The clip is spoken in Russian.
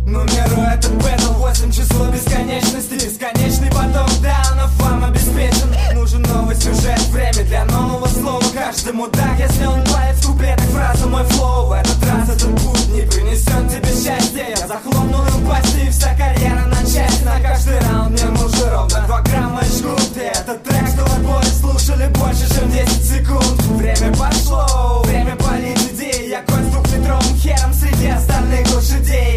Нумеруя этот бэтл, 8 число бесконечности. Бесконечный поток даунов вам обеспечен. Нужен новый сюжет, время для нового слова. Каждый мудак, если он палит в куплетах фразу мой флоу. В этот раз этот путь не принесет тебе счастья. Я захлопнул им пасти, и вся карьера на части. На каждый раунд мне нужно ровно 2 грамма жгут. И этот трек, что отборе слушали больше, чем 10 секунд. Время пошло, время палить идеи. Я конь с 2-метровым хером среди остальных лошадей.